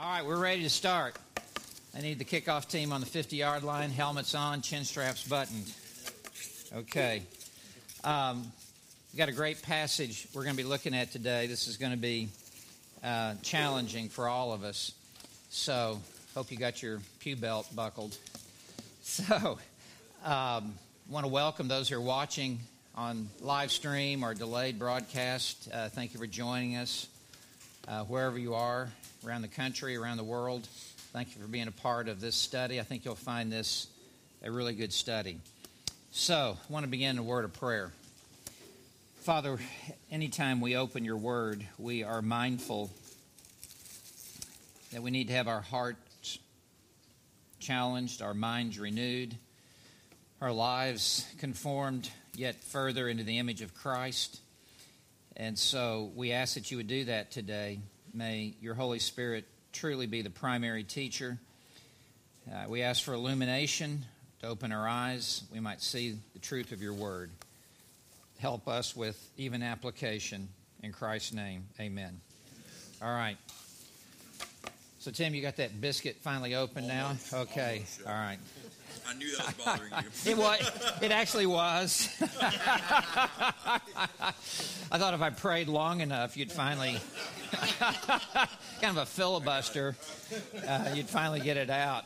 All right, we're ready to start. I need the kickoff team on the 50-yard line, helmets on, chin straps buttoned. Okay. We've got a great passage we're going to be looking at today. This is going to be challenging for all of us. So, hope you got your pew belt buckled. So, want to welcome those who are watching on live stream or delayed broadcast. Thank you for joining us wherever you are, around the country, around the world. Thank you for being a part of this study. I think you'll find this a really good study. So, I want to begin a word of prayer. Father, anytime we open your word, we are mindful that we need to have our hearts challenged, our minds renewed, our lives conformed yet further into the image of Christ. And so we ask that you would do that today. May your Holy Spirit truly be the primary teacher. We ask for illumination to open our eyes. We might see the truth of your word. Help us with even application. In Christ's name, amen. All right. So, Tim, you got that biscuit finally open now? Okay. All right. I knew that was bothering you. It actually was. I thought if I prayed long enough, you'd finally, kind of a filibuster, you'd finally get it out.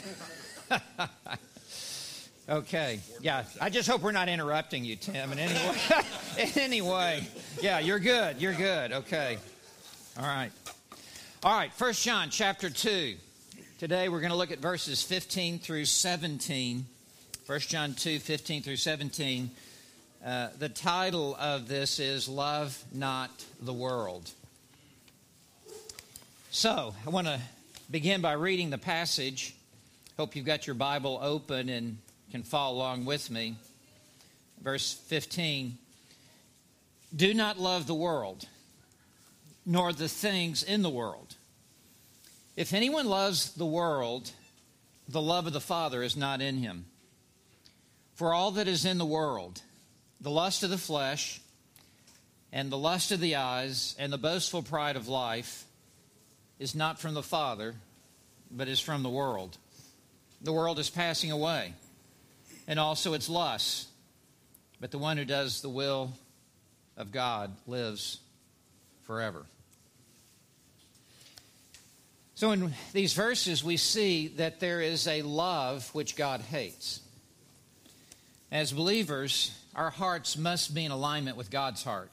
Okay. Yeah. I just hope we're not interrupting you, Tim, in any way. In any way. Yeah, you're good. You're good. Okay. All right. All right. 1 John chapter 2. Today we're going to look at verses 15 through 17. 1 John 2, 15 through 17. The title of this is Love Not the World. So, I want to begin by reading the passage. Hope you've got your Bible open and can follow along with me. Verse 15. Do not love the world, nor the things in the world. If anyone loves the world, the love of the Father is not in him. For all that is in the world, the lust of the flesh, and the lust of the eyes, and the boastful pride of life, is not from the Father, but is from the world. The world is passing away, and also its lusts. But the one who does the will of God lives forever. So in these verses, we see that there is a love which God hates. As believers, our hearts must be in alignment with God's heart.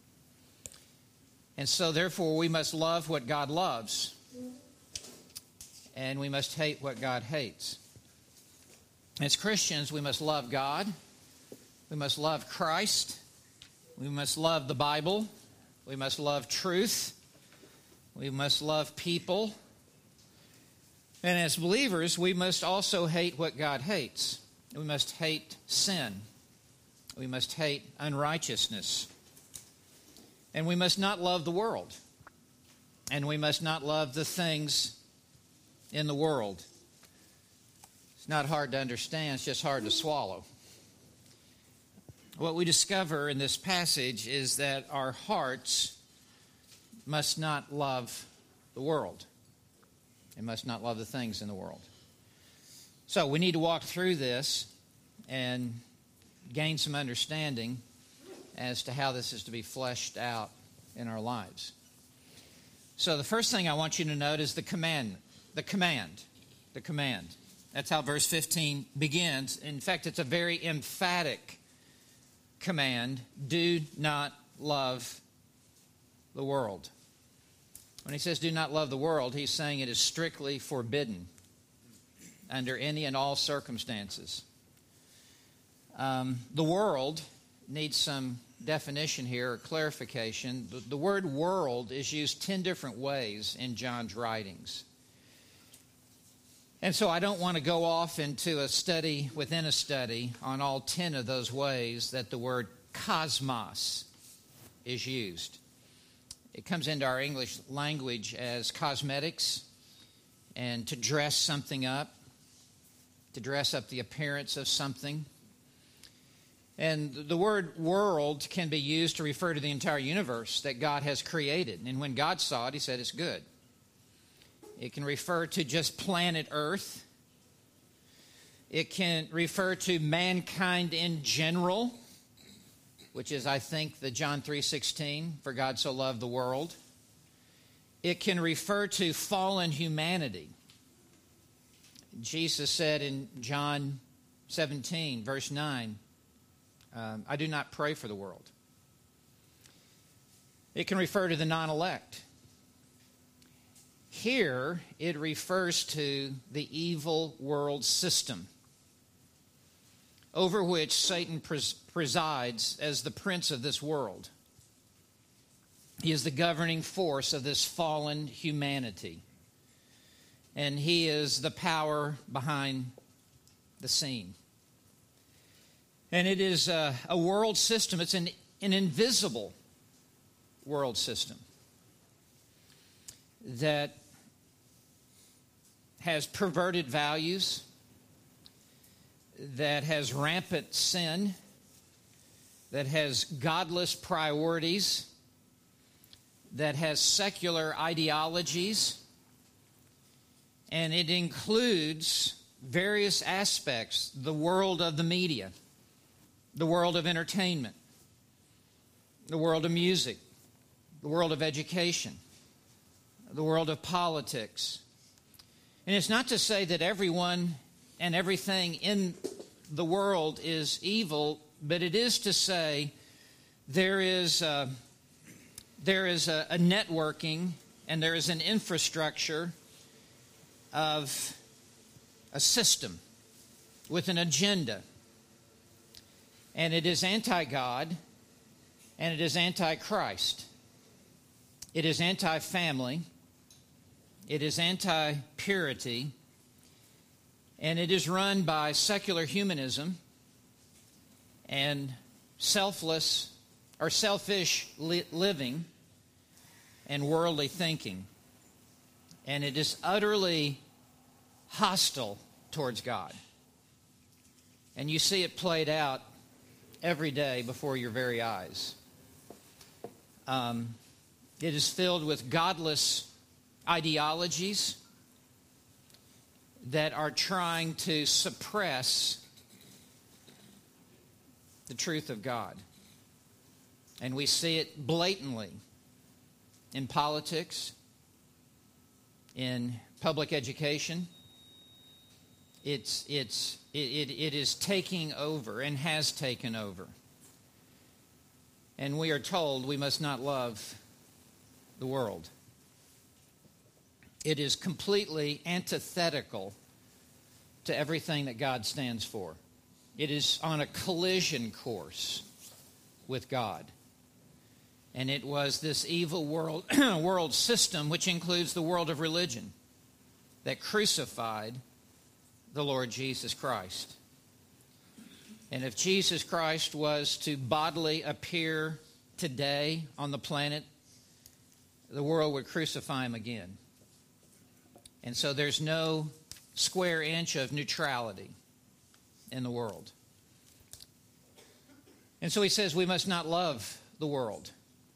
And so, therefore, we must love what God loves, and we must hate what God hates. As Christians, we must love God, we must love Christ, we must love the Bible, we must love truth, we must love people. And as believers, we must also hate what God hates. We must hate sin. We must hate unrighteousness. And we must not love the world. And we must not love the things in the world. It's not hard to understand, it's just hard to swallow. What we discover in this passage is that our hearts must not love the world. They must not love the things in the world. So we need to walk through this and gain some understanding as to how this is to be fleshed out in our lives. So the first thing I want you to note is the command. The command. That's how verse 15 begins. In fact, it's a very emphatic command. Do not love the world. When he says do not love the world, he's saying it is strictly forbidden under any and all circumstances. The world needs some definition here or clarification. The word world is used 10 different ways in John's writings. And so I don't want to go off into a study within a study on all 10 of those ways that the word cosmos is used. It comes into our English language as cosmetics and to dress something up, to dress up the appearance of something. And the word world can be used to refer to the entire universe that God has created. And when God saw it, he said it's good. It can refer to just planet Earth. It can refer to mankind in general, which is, I think, the John 3:16, for God so loved the world. It can refer to fallen humanity. Jesus said in John 17, verse 9, I do not pray for the world. It can refer to the non-elect. Here, it refers to the evil world system over which Satan presides as the prince of this world. He is the governing force of this fallen humanity. And he is the power behind the scene. And it is a world system. It's an invisible world system that has perverted values, that has rampant sin, that has godless priorities, that has secular ideologies, and it includes various aspects: the world of the media, the world of entertainment, the world of music, the world of education, the world of politics. And it's not to say that everyone and everything in the world is evil, but it is to say there is a networking and there is an infrastructure of a system with an agenda. And it is anti-God and it is anti-Christ. It is anti-family. It is anti-purity. And it is run by secular humanism and selfish living and worldly thinking. And it is utterly hostile towards God. And you see it played out every day before your very eyes. It is filled with godless ideologies that are trying to suppress the truth of God. And we see it blatantly in politics, in public education. It is taking over and has taken over. And we are told we must not love the world. It is completely antithetical to everything that God stands for. It is on a collision course with God. And it was this evil world system, which includes the world of religion, that crucified the Lord Jesus Christ. And if Jesus Christ was to bodily appear today on the planet, the world would crucify him again. And so there's no square inch of neutrality in the world. And so he says we must not love the world.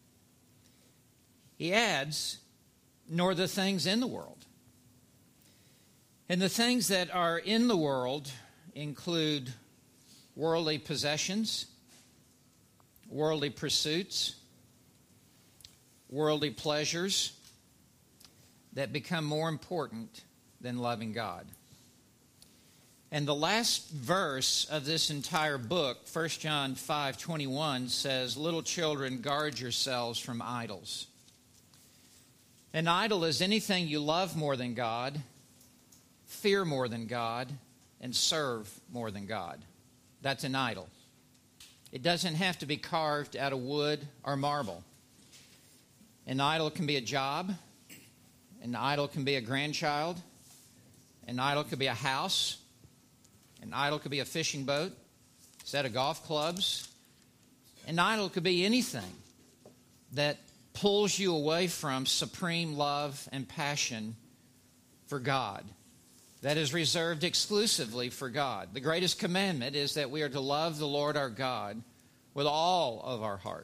He adds, nor the things in the world. And the things that are in the world include worldly possessions, worldly pursuits, worldly pleasures that become more important than loving God. And the last verse of this entire book, 1 John 5:21, says, "Little children, guard yourselves from idols." An idol is anything you love more than God, fear more than God, and serve more than God. That's an idol. It doesn't have to be carved out of wood or marble. An idol can be a job. An idol can be a grandchild. An idol could be a house. An idol could be a fishing boat, a set of golf clubs. An idol could be anything that pulls you away from supreme love and passion for God. That is reserved exclusively for God. The greatest commandment is that we are to love the Lord our God with all of our heart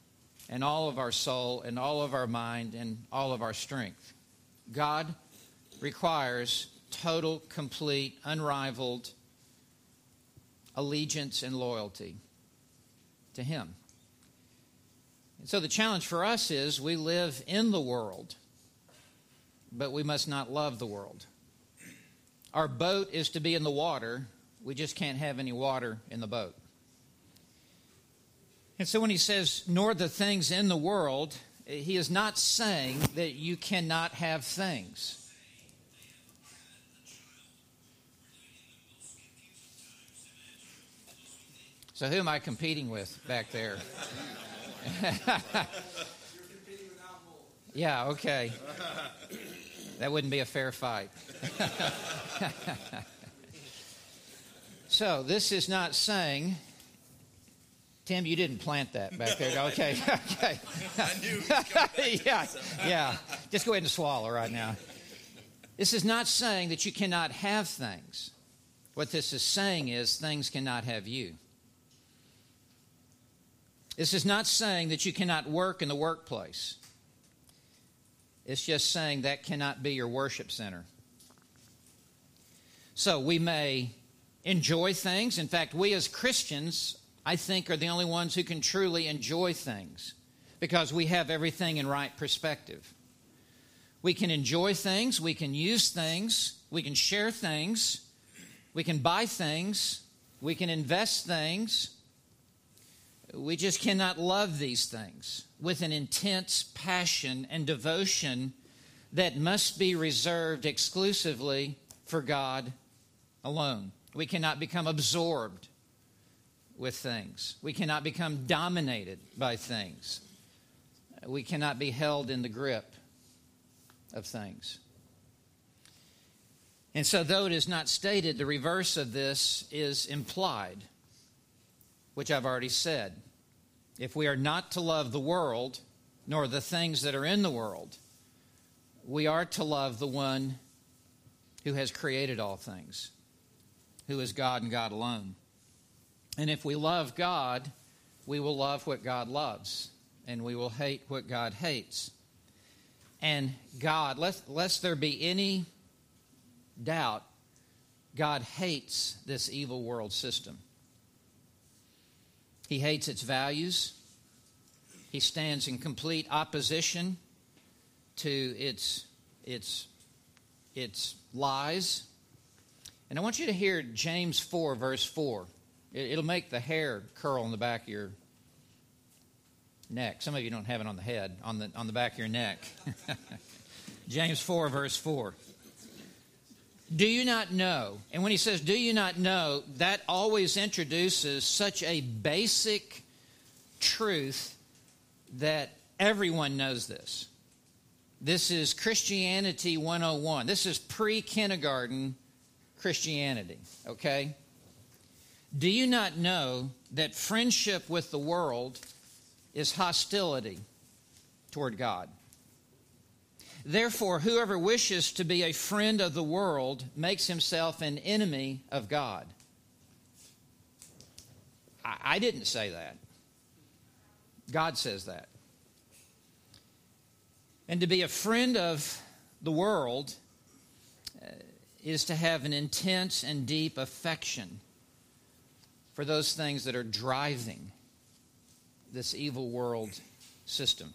and all of our soul and all of our mind and all of our strength. God requires total, complete, unrivaled allegiance and loyalty to Him. And so the challenge for us is we live in the world, but we must not love the world. Our boat is to be in the water. We just can't have any water in the boat. And so when he says, nor the things in the world, he is not saying that you cannot have things. So who am I competing with back there? Yeah, okay. That wouldn't be a fair fight. So this is not saying, Tim, you didn't plant that back there. Okay, okay. I knew it was coming back. Yeah. Just go ahead and swallow right now. This is not saying that you cannot have things. What this is saying is things cannot have you. This is not saying that you cannot work in the workplace. It's just saying that cannot be your worship center. So we may enjoy things. In fact, we as Christians, I think, are the only ones who can truly enjoy things because we have everything in right perspective. We can enjoy things, we can use things, we can share things, we can buy things, we can invest things. We just cannot love these things with an intense passion and devotion that must be reserved exclusively for God alone. We cannot become absorbed with things. We cannot become dominated by things. We cannot be held in the grip of things. And so though it is not stated, the reverse of this is implied, which I've already said. If we are not to love the world, nor the things that are in the world, we are to love the one who has created all things, who is God and God alone. And if we love God, we will love what God loves, and we will hate what God hates. And God, lest there be any doubt, God hates this evil world system. He hates its values. He stands in complete opposition to its lies. And I want you to hear James 4, verse 4. It'll make the hair curl on the back of your neck. Some of you don't have it on the head, on the back of your neck. James 4, verse 4. Do you not know? And when he says, do you not know, that always introduces such a basic truth that everyone knows this. This is Christianity 101. This is pre-kindergarten Christianity, okay? Do you not know that friendship with the world is hostility toward God? Therefore, whoever wishes to be a friend of the world makes himself an enemy of God. I didn't say that. God says that. And to be a friend of the world is to have an intense and deep affection for those things that are driving this evil world system.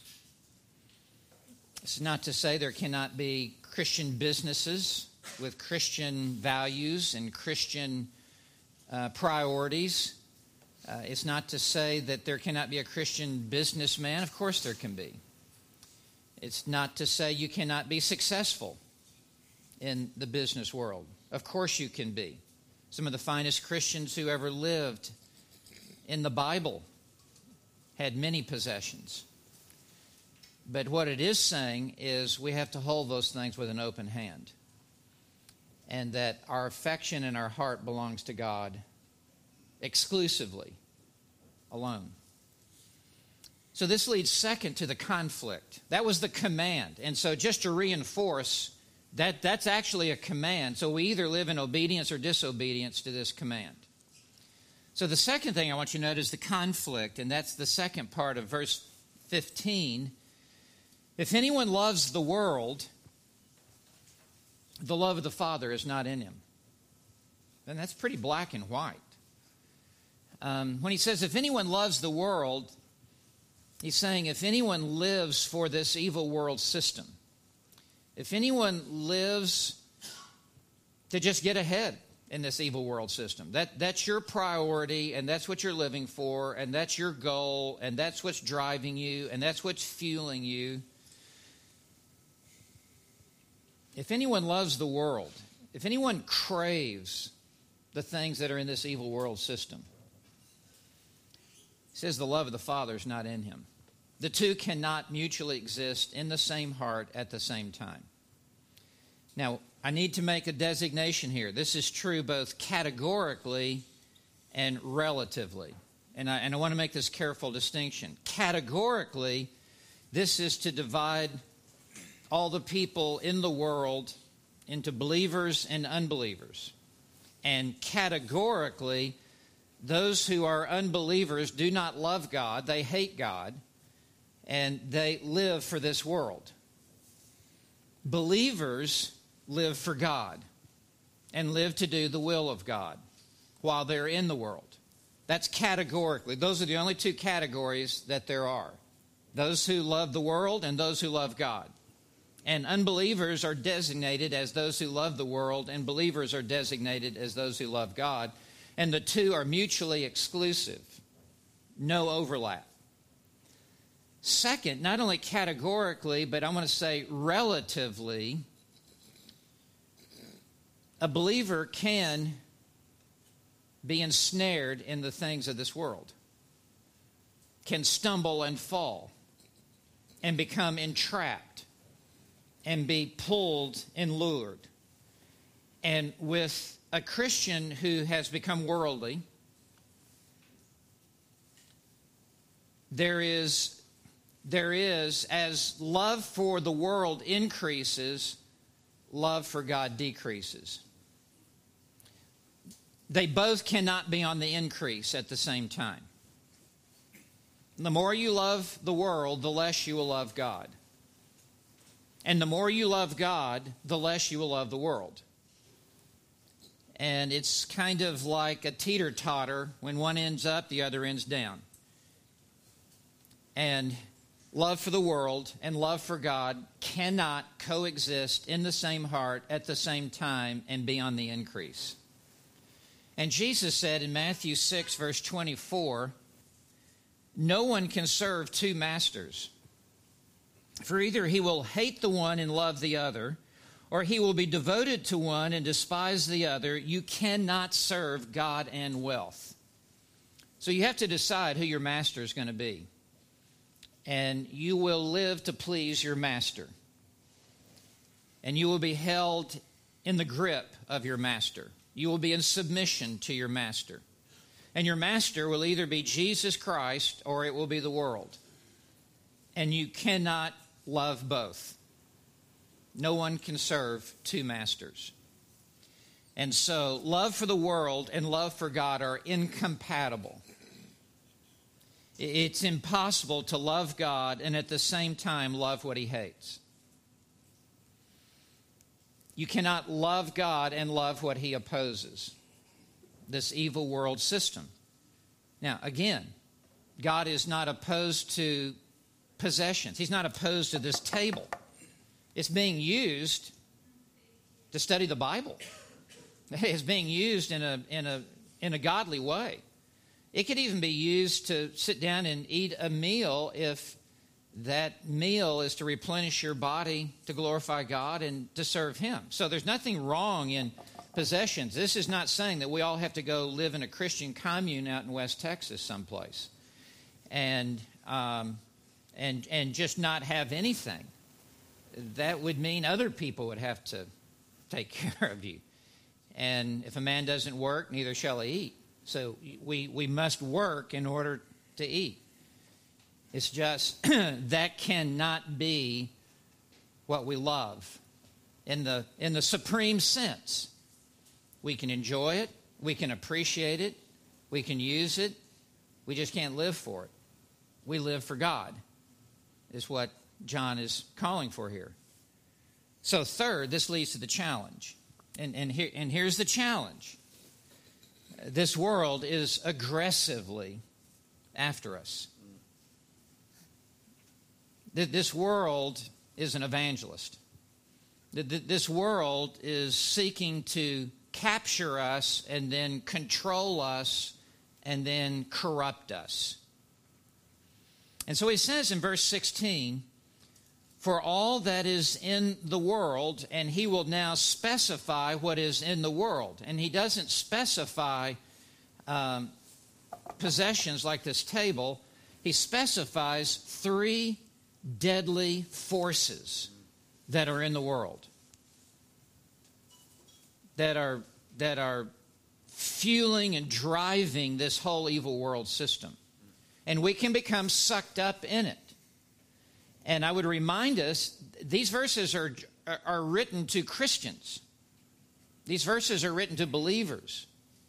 It's not to say there cannot be Christian businesses with Christian values and Christian priorities. It's not to say that there cannot be a Christian businessman. Of course there can be. It's not to say you cannot be successful in the business world. Of course you can be. Some of the finest Christians who ever lived in the Bible had many possessions. But what it is saying is we have to hold those things with an open hand. And that our affection and our heart belongs to God exclusively, alone. So this leads second to the conflict. That was the command. And so just to reinforce, that's actually a command. So we either live in obedience or disobedience to this command. So the second thing I want you to note is the conflict. And that's the second part of verse 15. If anyone loves the world, the love of the Father is not in him. And that's pretty black and white. When he says, if anyone loves the world, he's saying if anyone lives for this evil world system, if anyone lives to just get ahead in this evil world system, that's your priority, and that's what you're living for, and that's your goal, and that's what's driving you, and that's what's fueling you. If anyone loves the world, if anyone craves the things that are in this evil world system, he says the love of the Father is not in him. The two cannot mutually exist in the same heart at the same time. Now, I need to make a designation here. This is true both categorically and relatively. And I want to make this careful distinction. Categorically, this is to divide all the people in the world into believers and unbelievers. And categorically, those who are unbelievers do not love God, they hate God, and they live for this world. Believers live for God and live to do the will of God while they're in the world. That's categorically. Those are the only two categories that there are. Those who love the world and those who love God. And unbelievers are designated as those who love the world, and believers are designated as those who love God. And the two are mutually exclusive. No overlap. Second, not only categorically, but I'm going to say relatively, a believer can be ensnared in the things of this world, can stumble and fall, and become entrapped, and be pulled and lured. And with a Christian who has become worldly, there is, as love for the world increases, love for God decreases. They both cannot be on the increase at the same time. The more you love the world, the less you will love God. And the more you love God, the less you will love the world. And it's kind of like a teeter-totter. When one ends up, the other ends down. And love for the world and love for God cannot coexist in the same heart at the same time and be on the increase. And Jesus said in Matthew 6, verse 24, no one can serve two masters. For either he will hate the one and love the other, or he will be devoted to one and despise the other. You cannot serve God and wealth. So you have to decide who your master is going to be. And you will live to please your master. And you will be held in the grip of your master. You will be in submission to your master. And your master will either be Jesus Christ or it will be the world. And you cannot love both. No one can serve two masters. And so love for the world and love for God are incompatible. It's impossible to love God and at the same time love what he hates. You cannot love God and love what he opposes, this evil world system. Now, again, God is not opposed to possessions. He's not opposed to this table. It's being used to study the Bible. It's being used in a godly way. It could even be used to sit down and eat a meal if that meal is to replenish your body to glorify God and to serve him. So there's nothing wrong in possessions. This is not saying that we all have to go live in a Christian commune out in West Texas someplace and just not have anything. That would mean other people would have to take care of you. And if a man doesn't work, neither shall he eat. So we must work in order to eat. It's just that cannot be what we love in the supreme sense. We can enjoy it, we can appreciate it, we can use it. We just can't live for it. We live for God, is what John is calling for here. So third, this leads to the challenge. And here's the challenge. This world is aggressively after us. This world is an evangelist. This world is seeking to capture us and then control us and then corrupt us. And so he says in verse 16, for all that is in the world, and he will now specify what is in the world. And he doesn't specify possessions like this table. He specifies three deadly forces that are in the world, that are fueling and driving this whole evil world system. And we can become sucked up in it. And I would remind us, these verses are written to Christians. These verses are written to believers.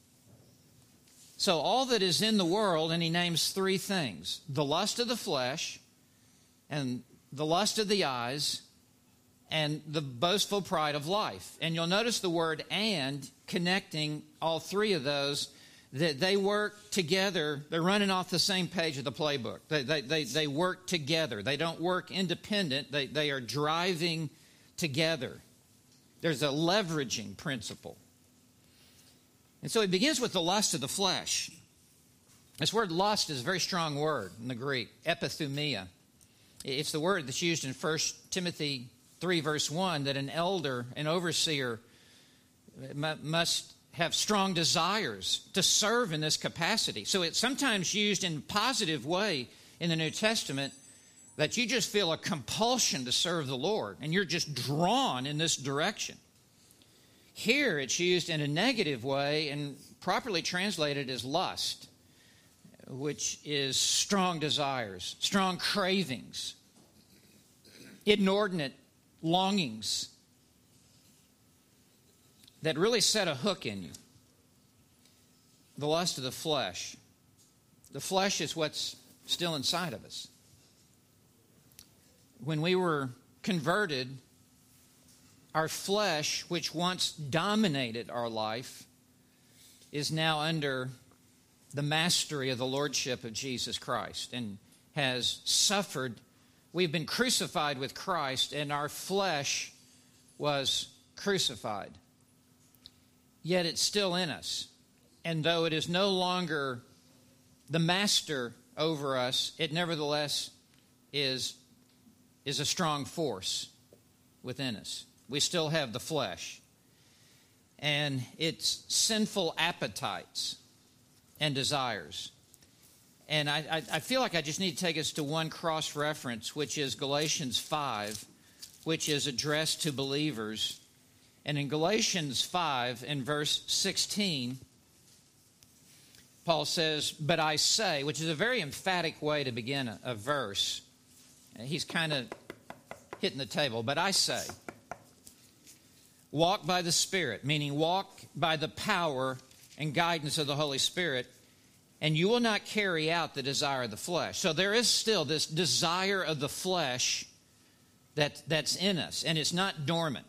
So all that is in the world, and he names three things: the lust of the flesh, and the lust of the eyes, and the boastful pride of life. And you'll notice the word "and" connecting all three of those, that they work together. They're running off the same page of the playbook. They work together. They don't work independent. They are driving together. There's a leveraging principle. And so he begins with the lust of the flesh. This word lust is a very strong word in the Greek, epithumia. It's the word that's used in 1 Timothy 3, verse 1, that an elder, an overseer, must have strong desires to serve in this capacity. So it's sometimes used in a positive way in the New Testament, that you just feel a compulsion to serve the Lord, and you're just drawn in this direction. Here it's used in a negative way and properly translated as lust, which is strong desires, strong cravings, inordinate longings that really set a hook in you. The lust of the flesh. The flesh is what's still inside of us. When we were converted, our flesh, which once dominated our life, is now under the mastery of the lordship of Jesus Christ and has suffered. We've been crucified with Christ, and our flesh was crucified. Yet it's still in us. And though it is no longer the master over us, it nevertheless is a strong force within us. We still have the flesh. And its sinful appetites and desires. And I feel like I just need to take us to one cross-reference, which is Galatians 5, which is addressed to believers. And in Galatians 5, in verse 16, Paul says, but I say, which is a very emphatic way to begin a verse. He's kind of hitting the table. But I say, walk by the Spirit, meaning walk by the power and guidance of the Holy Spirit, and you will not carry out the desire of the flesh. So there is still this desire of the flesh that's in us, and it's not dormant.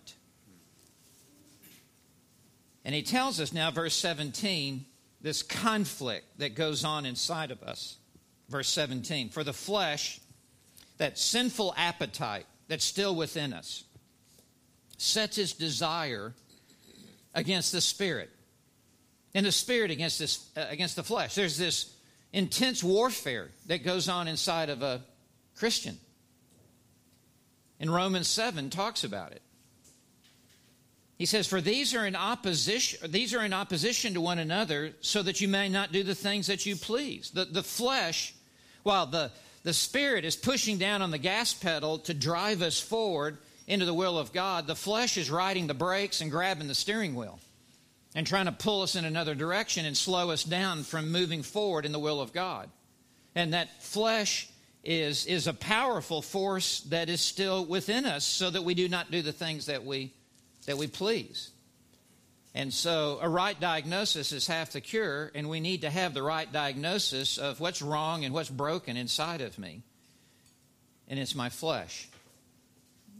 And he tells us now, verse 17, this conflict that goes on inside of us. Verse 17, for the flesh, that sinful appetite that's still within us, sets its desire against the Spirit. And the Spirit against the flesh. There's this intense warfare that goes on inside of a Christian. And Romans 7 talks about it. He says, for these are in opposition to one another, so that you may not do the things that you please. The flesh, while the Spirit is pushing down on the gas pedal to drive us forward into the will of God, the flesh is riding the brakes and grabbing the steering wheel and trying to pull us in another direction and slow us down from moving forward in the will of God. And that flesh is a powerful force that is still within us, so that we do not do the things that we please. And so a right diagnosis is half the cure, and we need to have the right diagnosis of what's wrong and what's broken inside of me. And it's my flesh.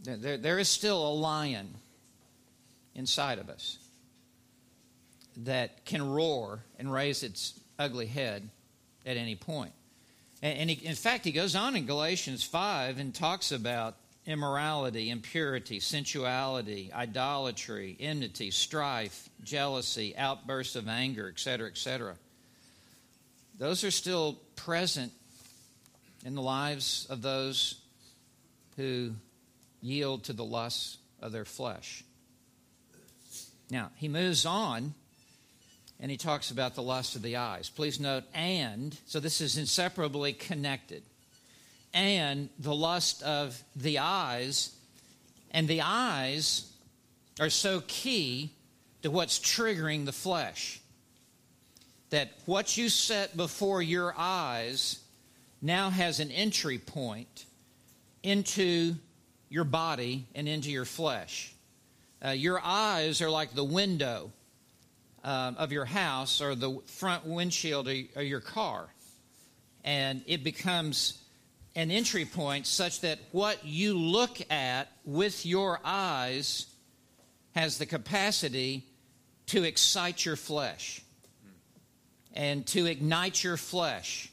There is still a lion inside of us that can roar and raise its ugly head at any point. And in fact, he goes on in Galatians 5 and talks about immorality, impurity, sensuality, idolatry, enmity, strife, jealousy, outbursts of anger, etc., etc. Those are still present in the lives of those who yield to the lusts of their flesh. Now, he moves on and he talks about the lust of the eyes. Please note, and, so this is inseparably connected. And the lust of the eyes, and the eyes are so key to what's triggering the flesh, that what you set before your eyes now has an entry point into your body and into your flesh. Your eyes are like the window of your house or the front windshield of your car. And it becomes an entry point such that what you look at with your eyes has the capacity to excite your flesh and to ignite your flesh.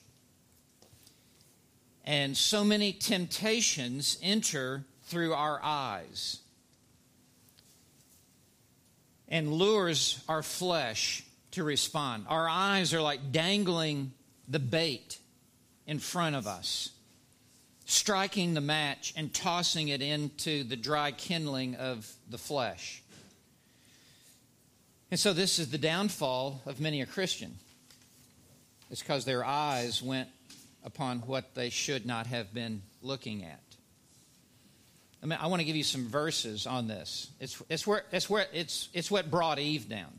And so many temptations enter through our eyes and lures our flesh to respond. Our eyes are like dangling the bait in front of us, striking the match and tossing it into the dry kindling of the flesh. And so this is the downfall of many a Christian. It's because their eyes went upon what they should not have been looking at. I want to give you some verses on this. It's what brought Eve down.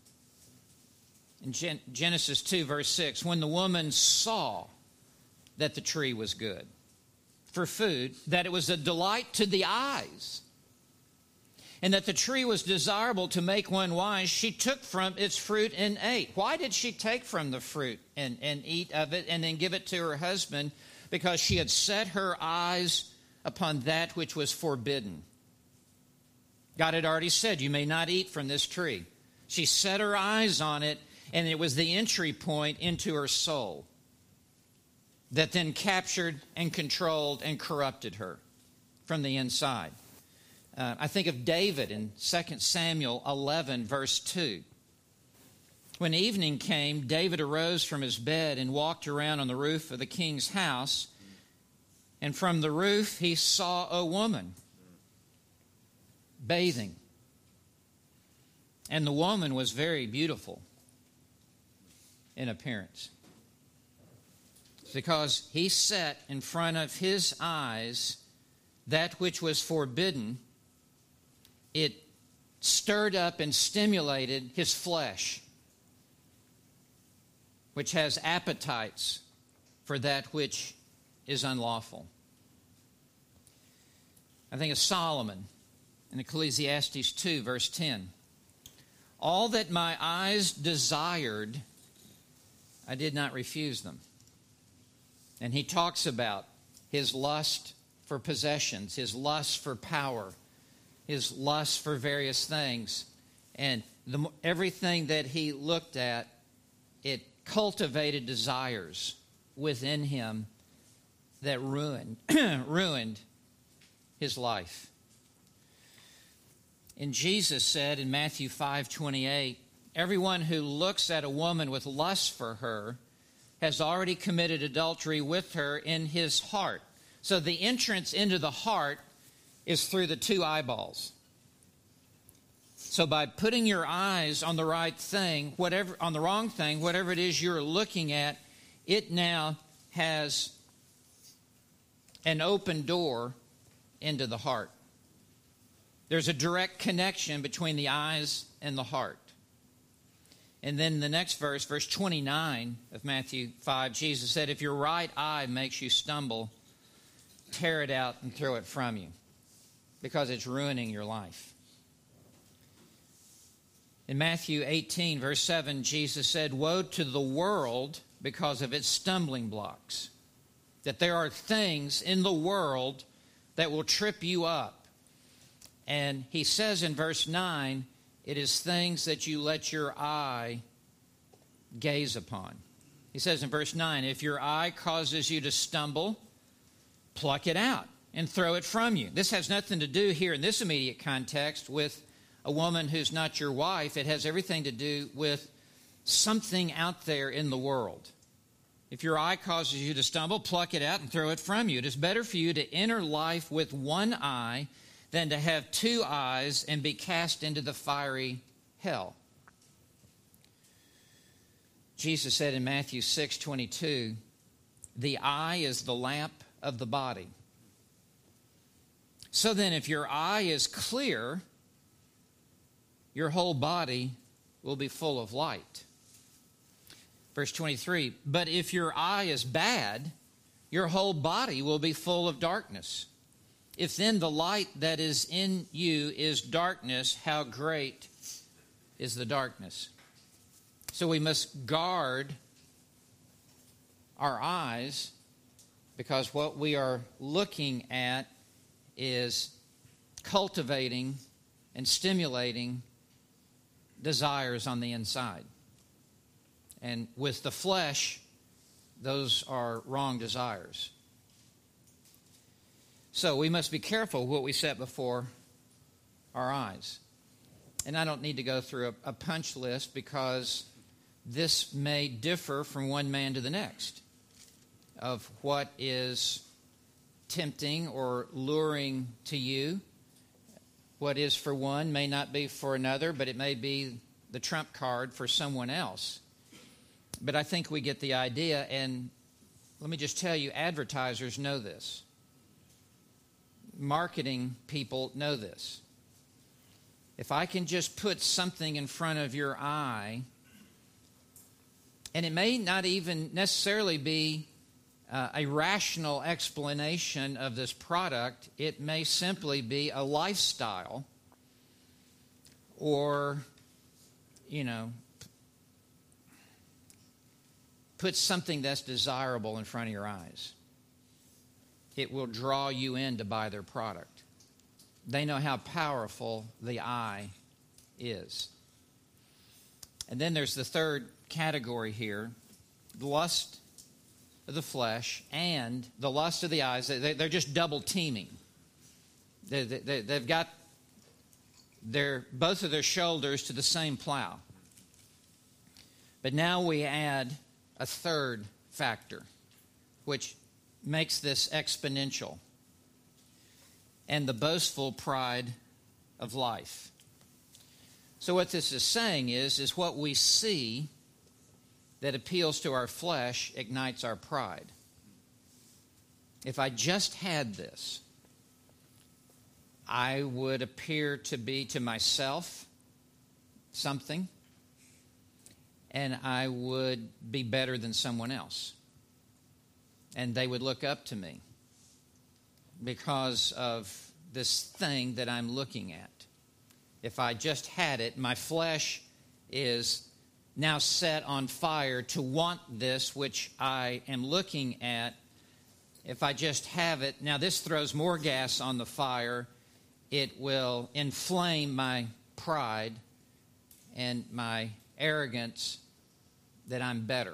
In Genesis 2, verse 6, when the woman saw that the tree was good for food, that it was a delight to the eyes, and that the tree was desirable to make one wise, she took from its fruit and ate. Why did she take from the fruit and eat of it and then give it to her husband? Because she had set her eyes upon that which was forbidden. God had already said, you may not eat from this tree. She set her eyes on it, and it was the entry point into her soul that then captured and controlled and corrupted her from the inside. I think of David in 2 Samuel 11, verse 2. When evening came, David arose from his bed and walked around on the roof of the king's house. And from the roof he saw a woman bathing. And the woman was very beautiful in appearance. It's because he set in front of his eyes that which was forbidden. It stirred up and stimulated his flesh, which has appetites for that which is unlawful. I think of Solomon in Ecclesiastes 2, verse 10. All that my eyes desired, I did not refuse them. And he talks about his lust for possessions, his lust for power, his lust for various things. And everything that he looked at, it cultivated desires within him that ruined his life. And Jesus said in Matthew 5:28, everyone who looks at a woman with lust for her has already committed adultery with her in his heart. So the entrance into the heart is through the two eyeballs. So by putting your eyes on the right thing, on the wrong thing, whatever it is you're looking at, it now has an open door into the heart. There's a direct connection between the eyes and the heart. And then the next verse, verse 29 of Matthew 5, Jesus said, if your right eye makes you stumble, tear it out and throw it from you, because it's ruining your life. In Matthew 18, verse 7, Jesus said, woe to the world because of its stumbling blocks. That there are things in the world that will trip you up And he says in verse 9, it is things that you let your eye gaze upon. He says in verse 9, if your eye causes you to stumble, pluck it out and throw it from you. This has nothing to do here in this immediate context with a woman who's not your wife. It has everything to do with something out there in the world. If your eye causes you to stumble, pluck it out and throw it from you. It is better for you to enter life with one eye than to have two eyes and be cast into the fiery hell. Jesus said in Matthew 6:22, the eye is the lamp of the body. So then, if your eye is clear, your whole body will be full of light. Verse 23, but if your eye is bad, your whole body will be full of darkness. If then the light that is in you is darkness, how great is the darkness? So we must guard our eyes, because what we are looking at is cultivating and stimulating desires on the inside. And with the flesh, those are wrong desires. So we must be careful what we set before our eyes. And I don't need to go through a punch list, because this may differ from one man to the next of what is tempting or luring to you. What is for one may not be for another, but it may be the trump card for someone else. But I think we get the idea, and let me just tell you, advertisers know this. Marketing people know this. If I can just put something in front of your eye, and it may not even necessarily be a rational explanation of this product, it may simply be a lifestyle, or, put something that's desirable in front of your eyes. It will draw you in to buy their product. They know how powerful the eye is. And then there's the third category here, the lust of the flesh and the lust of the eyes. They're just double teaming. They've got both of their shoulders to the same plow. But now we add a third factor, which makes this exponential, and the boastful pride of life. So what this is saying is what we see that appeals to our flesh ignites our pride. If I just had this, I would appear to be to myself something, and I would be better than someone else. And they would look up to me because of this thing that I'm looking at. If I just had it, my flesh is now set on fire to want this which I am looking at. If I just have it, now this throws more gas on the fire. It will inflame my pride and my arrogance that I'm better.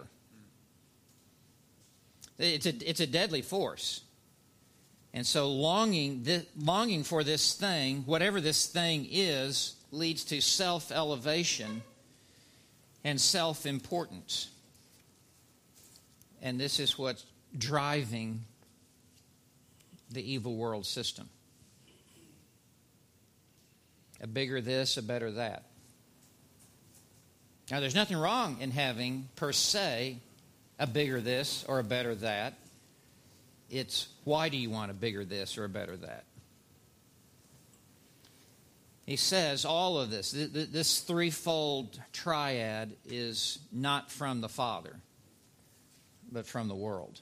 It's a deadly force. And so longing for this thing, whatever this thing is, leads to self-elevation and self-importance. And this is what's driving the evil world system. A bigger this, a better that. Now, there's nothing wrong in having, per se, a bigger this or a better that. It's, why do you want a bigger this or a better that? He says all of this threefold triad is not from the Father, but from the world.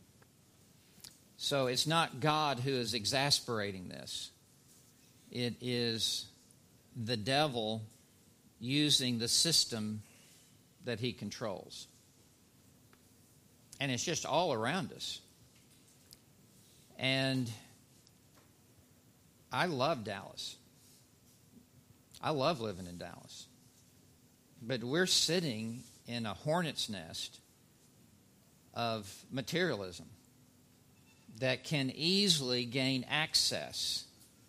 So it's not God who is exasperating this. It is the devil using the system that he controls. And it's just all around us. And I love Dallas. I love living in Dallas. But we're sitting in a hornet's nest of materialism that can easily gain access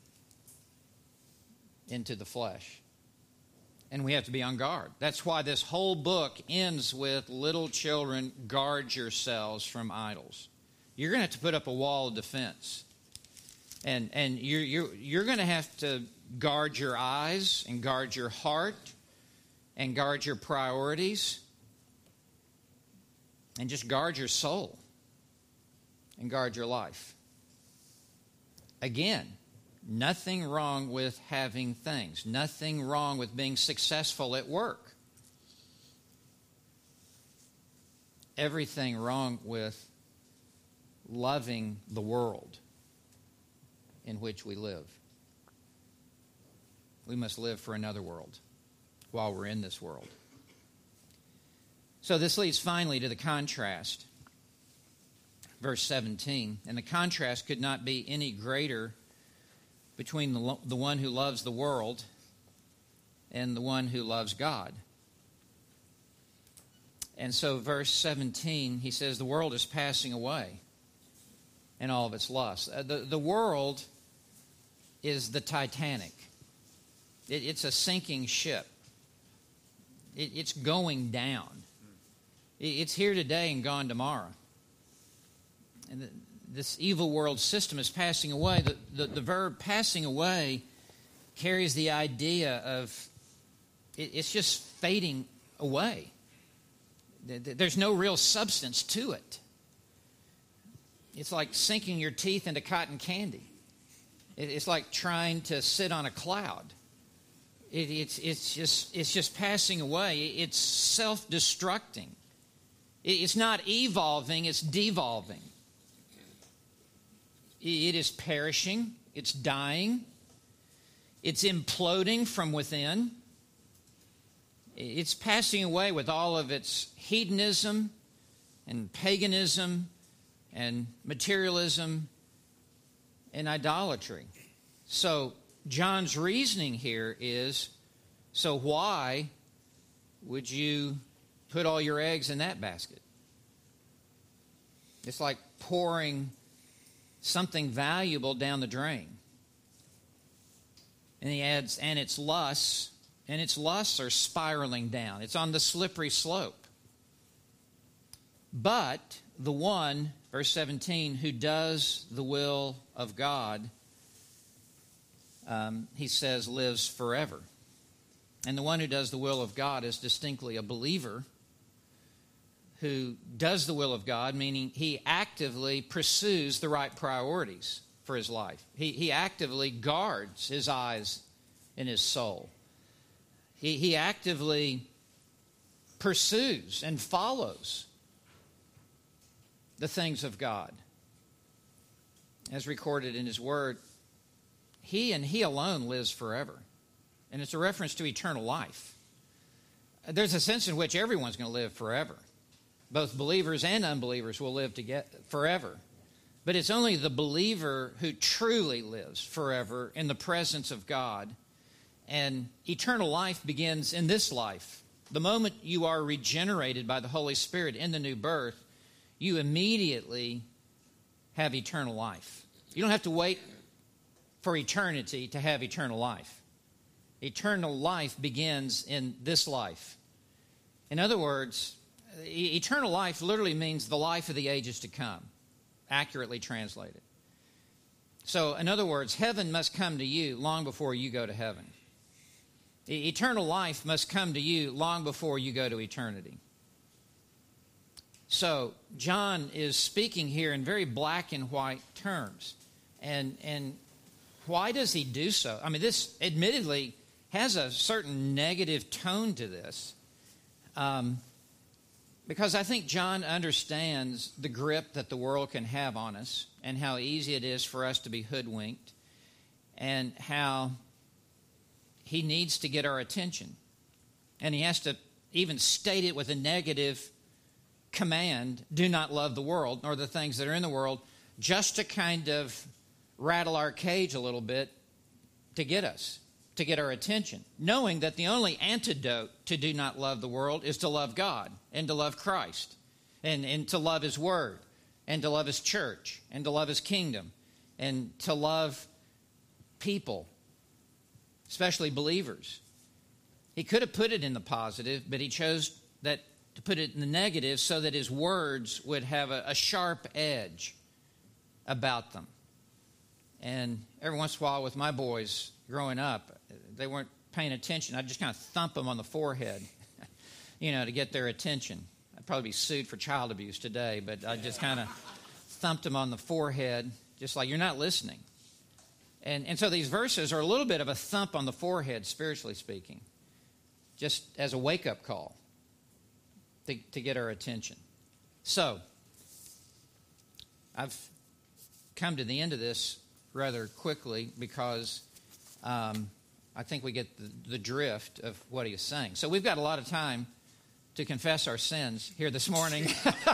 into the flesh. And we have to be on guard. That's why this whole book ends with, little children, guard yourselves from idols. You're going to have to put up a wall of defense. And you're going to have to guard your eyes and guard your heart and guard your priorities and just guard your soul and guard your life. Again, nothing wrong with having things. Nothing wrong with being successful at work. Everything wrong with loving the world in which we live. We must live for another world while we're in this world. So this leads finally to the contrast. Verse 17. And the contrast could not be any greater between the one who loves the world and the one who loves God. And so verse 17, he says, the world is passing away and all of its lusts. The world is the Titanic. It's a sinking ship. It's going down. It's here today and gone tomorrow. And this evil world system is passing away. The verb passing away carries the idea of it's just fading away. There's no real substance to it. It's like sinking your teeth into cotton candy. It's like trying to sit on a cloud. It's just passing away. It's self-destructing. It's not evolving, it's devolving. It is perishing, it's dying, it's imploding from within. It's passing away with all of its hedonism and paganism and materialism and idolatry. So John's reasoning here is, so why would you put all your eggs in that basket? It's like pouring something valuable down the drain. And he adds, and its lusts are spiraling down. It's on the slippery slope. But the one, verse 17, who does the will of God, he says, lives forever. And the one who does the will of God is distinctly a believer who does the will of God, meaning he actively pursues the right priorities for his life. He actively guards his eyes and his soul. He actively pursues and follows the things of God. As recorded in his word, he and he alone lives forever. And it's a reference to eternal life. There's a sense in which everyone's going to live forever. Both believers and unbelievers will live together forever. But it's only the believer who truly lives forever in the presence of God. And eternal life begins in this life. The moment you are regenerated by the Holy Spirit in the new birth, you immediately have eternal life. You don't have to wait for eternity to have eternal life. Eternal life begins in this life. In other words, eternal life literally means the life of the ages to come, accurately translated. So, in other words, heaven must come to you long before you go to heaven. Eternal life must come to you long before you go to eternity. So, John is speaking here in very black and white terms. And why does he do so? I mean, this admittedly has a certain negative tone to this. Because I think John understands the grip that the world can have on us and how easy it is for us to be hoodwinked and how he needs to get our attention. And he has to even state it with a negative command, do not love the world nor the things that are in the world, just to kind of rattle our cage a little bit to get us. to get our attention, knowing that the only antidote to do not love the world is to love God and to love Christ and to love His Word and to love His church and to love His kingdom and to love people, especially believers. He could have put it in the positive, but He chose to put it in the negative so that His words would have a sharp edge about them. And every once in a while with my boys growing up, they weren't paying attention. I'd just kind of thump them on the forehead, to get their attention. I'd probably be sued for child abuse today, but I just kind of thumped them on the forehead, just like, you're not listening. And so these verses are a little bit of a thump on the forehead, spiritually speaking, just as a wake-up call to get our attention. So, I've come to the end of this rather quickly because I think we get the drift of what he is saying. So we've got a lot of time to confess our sins here this morning.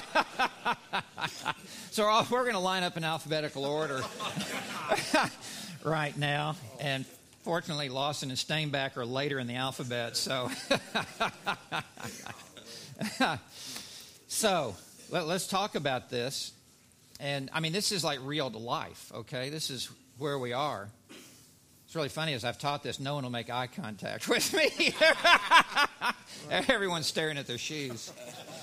So we're going to line up in alphabetical order right now. And fortunately, Lawson and Steinbach are later in the alphabet. So, let's talk about this. And, this is like real to life, okay? This is where we are. It's really funny, as I've taught this, no one will make eye contact with me. Everyone's staring at their shoes.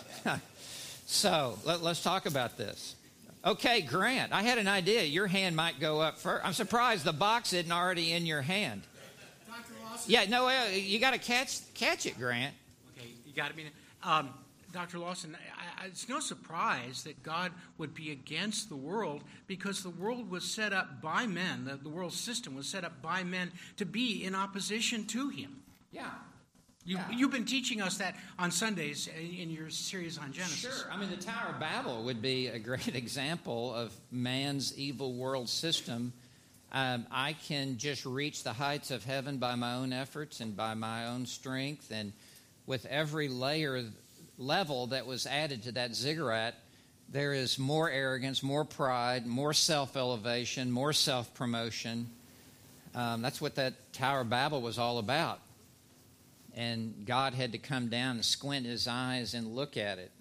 So, let's talk about this. Okay, Grant, I had an idea. Your hand might go up first. I'm surprised the box isn't already in your hand. Dr. Lawson? Yeah, no, you got to catch it, Grant. Okay, you got me. Dr. Lawson, it's no surprise that God would be against the world because the world was set up by men, the world system was set up by men to be in opposition to Him. Yeah. You've been teaching us that on Sundays in your series on Genesis. Sure. The Tower of Babel would be a great example of man's evil world system. I can just reach the heights of heaven by my own efforts and by my own strength, and with every level that was added to that ziggurat, there is more arrogance, more pride, more self-elevation, more self-promotion. That's what that Tower of Babel was all about. And God had to come down and squint His eyes and look at it.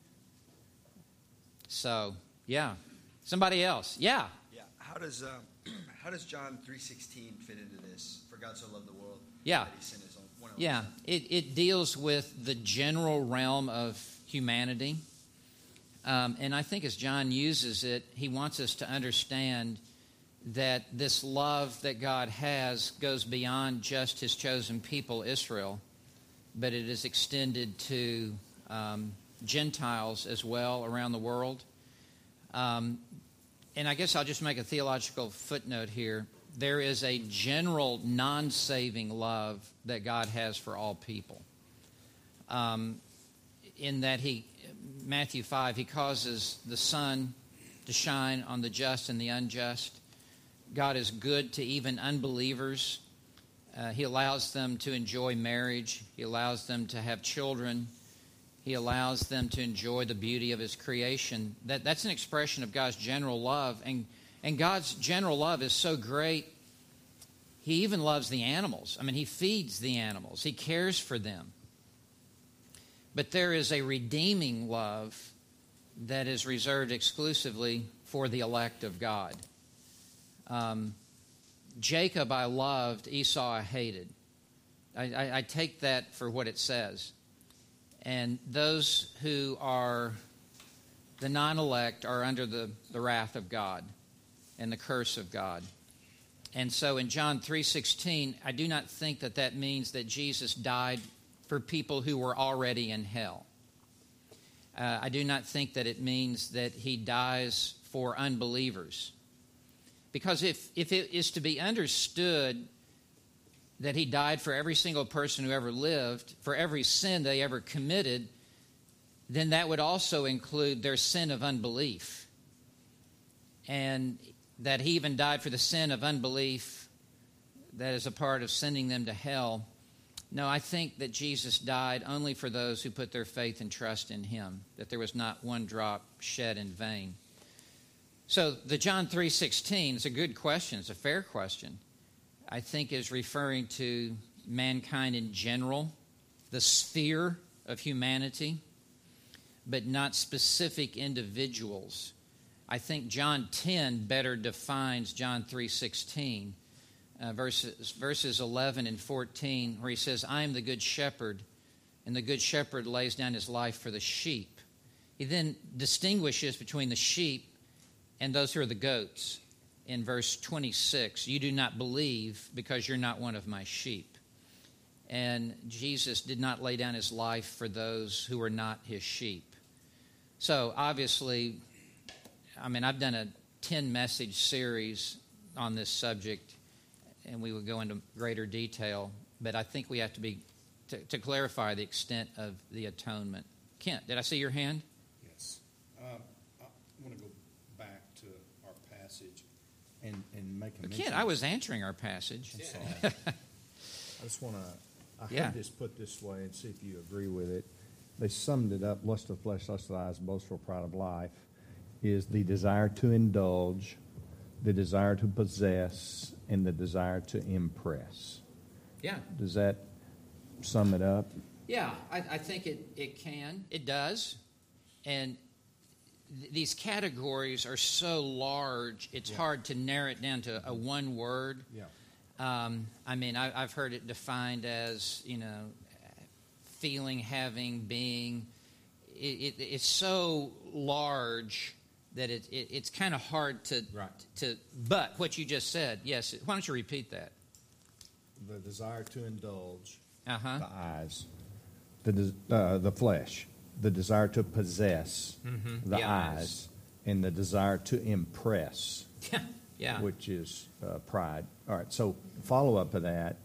So, yeah. Somebody else. Yeah. Yeah. How does John 3:16 fit into this? For God so loved the world. Yeah. That He sent His one and only Yeah. Son. It deals with the general realm of humanity. And I think as John uses it, he wants us to understand that this love that God has goes beyond just His chosen people, Israel, but it is extended to Gentiles as well around the world. And I guess I'll just make a theological footnote here. There is a general non-saving love that God has for all people. In that Matthew 5, He causes the sun to shine on the just and the unjust. God is good to even unbelievers. He allows them to enjoy marriage. He allows them to have children. He allows them to enjoy the beauty of His creation. That's an expression of God's general love. And God's general love is so great, He even loves the animals. He feeds the animals. He cares for them. But there is a redeeming love that is reserved exclusively for the elect of God. Jacob I loved, Esau I hated. I take that for what it says. And those who are the non-elect are under the wrath of God and the curse of God. And so in John 3:16, I do not think that means that Jesus died for people who were already in hell. I do not think that it means that He dies for unbelievers. Because if it is to be understood that He died for every single person who ever lived, for every sin they ever committed, then that would also include their sin of unbelief. And that He even died for the sin of unbelief that is a part of sending them to hell. No, I think that Jesus died only for those who put their faith and trust in Him, that there was not one drop shed in vain. So the John 3:16 is a good question. It's a fair question. I think is referring to mankind in general, the sphere of humanity, but not specific individuals. I think John 10 better defines John 3:16, verses 11 and 14, where he says, I am the good shepherd, and the good shepherd lays down his life for the sheep. He then distinguishes between the sheep and those who are the goats. In verse 26, you do not believe because you're not one of my sheep. And Jesus did not lay down his life for those who were not his sheep. So obviously, I've done a 10-message series on this subject, and we would go into greater detail, but I think we have to clarify the extent of the atonement. Kent, did I see your hand? Yes. I want to go back to our passage and make a mention. Kent, I was answering our passage. I'm sorry. I just want to, had this put this way and see if you agree with it. They summed it up, lust of flesh, lust of eyes, boastful pride of life, is the desire to indulge, the desire to possess, and the desire to impress. Yeah. Does that sum it up? Yeah, I think it can. It does. And these categories are so large, it's hard to narrow it down to a one word. Yeah. I've heard it defined as, feeling, having, being. It's so large that it's kind of hard to. Right. But what you just said, yes. Why don't you repeat that? The desire to indulge, Uh-huh. the eyes, the flesh, the desire to possess, the eyes, and the desire to impress, Yeah. which is pride. All right, so follow up of that.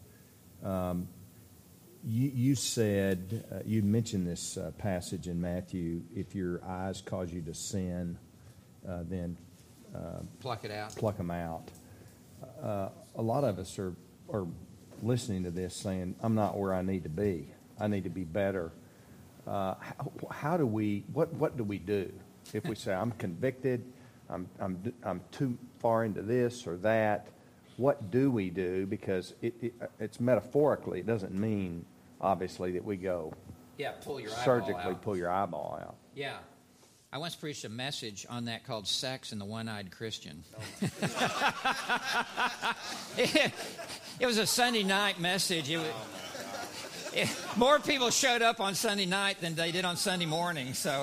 You said, you mentioned this passage in Matthew, if your eyes cause you to sin, then Pluck it out. pluck them out. A lot of us are listening to this saying, I'm not where I need to be. I need to be better. How do we, what do we do? If we say, I'm convicted, I'm too far into this or that, what do we do? Because it's metaphorically, it doesn't mean, obviously, that we go Pull your eyeball surgically out. pull your eyeball out. Yeah. I once preached a message on that called Sex and the One-Eyed Christian. It was a Sunday night message. More people showed up on Sunday night than they did on Sunday morning. So,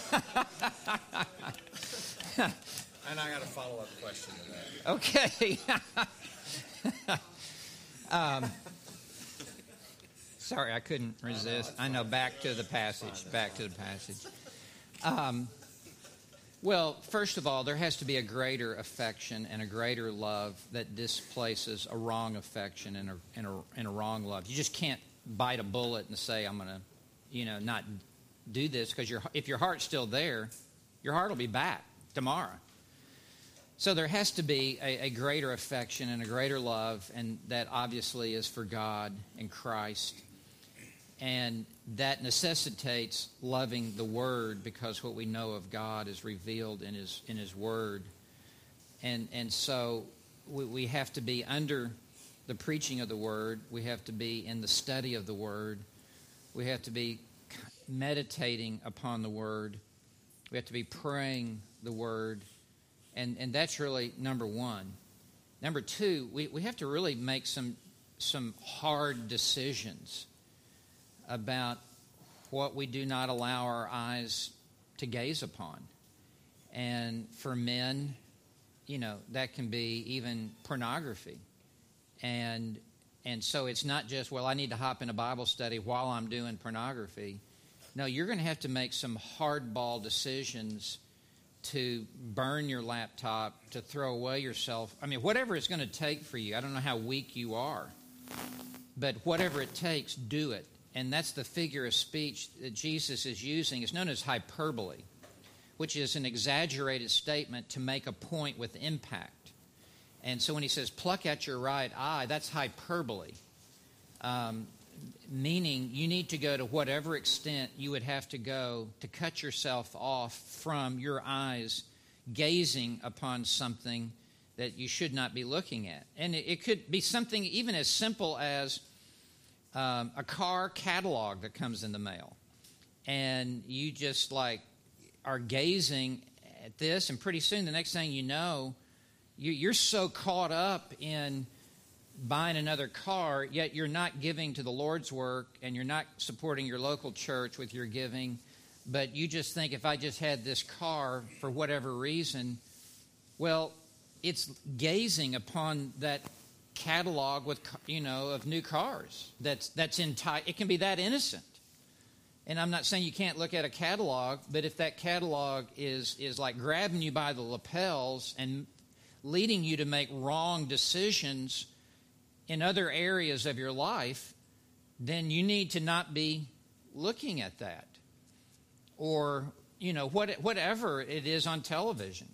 And I got a follow-up question to that. okay. Sorry, I couldn't resist. I know. Back to the passage. Well, first of all, there has to be a greater affection and a greater love that displaces a wrong affection and a wrong love. You just can't bite a bullet and say, I'm going to, not do this, because if your heart's still there, your heart will be back tomorrow. So there has to be a greater affection and a greater love, and that obviously is for God and Christ. And that necessitates loving the Word, because what we know of God is revealed in His Word. And so we have to be under the preaching of the Word. We have to be in the study of the Word. We have to be meditating upon the Word. We have to be praying the Word. And that's really number one. Number two, we have to really make some hard decisions about what we do not allow our eyes to gaze upon. And for men, that can be even pornography. And so it's not just, I need to hop in a Bible study while I'm doing pornography. No, you're going to have to make some hardball decisions to burn your laptop, to throw away your cell phone. Whatever it's going to take for you. I don't know how weak you are. But whatever it takes, do it. And that's the figure of speech that Jesus is using. It's known as hyperbole, which is an exaggerated statement to make a point with impact. And so when he says, pluck out your right eye, that's hyperbole, meaning you need to go to whatever extent you would have to go to cut yourself off from your eyes gazing upon something that you should not be looking at. And it could be something even as simple as a car catalog that comes in the mail. And you just like are gazing at this, and pretty soon the next thing you know, you're so caught up in buying another car, yet you're not giving to the Lord's work, and you're not supporting your local church with your giving, but you just think, if I just had this car for whatever reason, well, it's gazing upon that catalog with, of new cars. It can be that innocent. And I'm not saying you can't look at a catalog, but if that catalog is like grabbing you by the lapels and leading you to make wrong decisions in other areas of your life, then you need to not be looking at that. Or, whatever it is on television.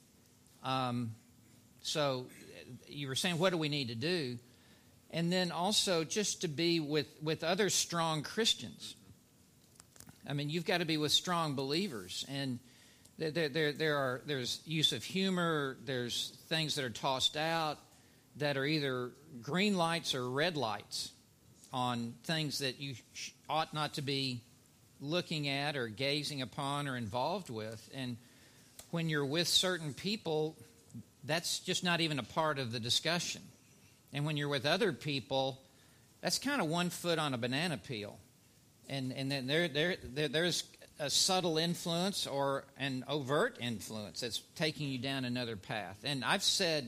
So you were saying, what do we need to do? And then also just to be with other strong Christians. I mean, you've got to be with strong believers. And there's use of humor, there's things that are tossed out that are either green lights or red lights on things that you ought not to be looking at or gazing upon or involved with. And when you're with certain people, that's just not even a part of the discussion. And when you're with other people, that's kind of one foot on a banana peel. And then there's a subtle influence or an overt influence that's taking you down another path. And I've said,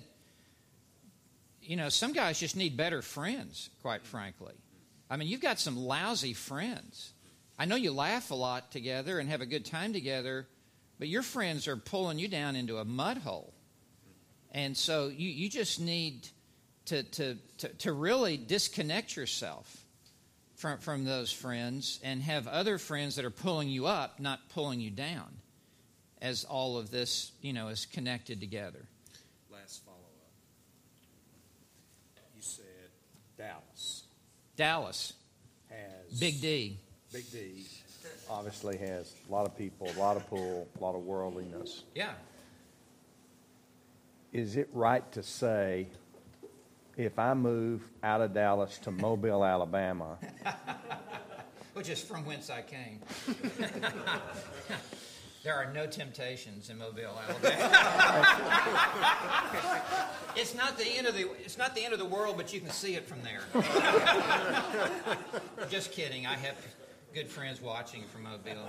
some guys just need better friends, quite frankly. I mean, you've got some lousy friends. I know you laugh a lot together and have a good time together, but your friends are pulling you down into a mud hole. And so you just need to really disconnect yourself from those friends and have other friends that are pulling you up, not pulling you down, as all of this, is connected together. Last follow-up. You said Dallas. Dallas. Has Big D. Big D. Obviously has a lot of people, a lot of pull, a lot of worldliness. Yeah. Is it right to say, if I move out of Dallas to Mobile, Alabama, Which is from whence I came. There are no temptations in Mobile, Alabama. It's not the end of the world, but you can see it from there. Just kidding. I have good friends watching from Mobile.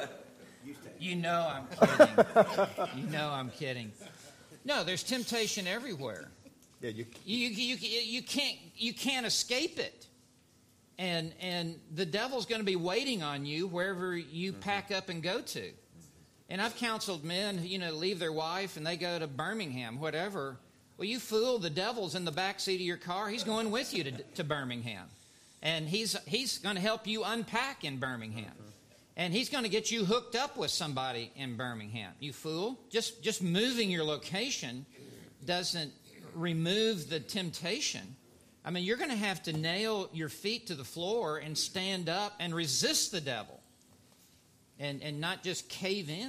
I'm kidding. No, there's temptation everywhere. yeah, You can't escape it. And the devil's going to be waiting on you wherever you pack up and go to. And I've counseled men, leave their wife and they go to Birmingham, whatever. Well, you fool, the devil's in the back seat of your car. He's going with you to Birmingham. And he's going to help you unpack in Birmingham. And he's going to get you hooked up with somebody in Birmingham. You fool. Just moving your location doesn't remove the temptation. I mean, you're going to have to nail your feet to the floor and stand up and resist the devil. And not just cave in.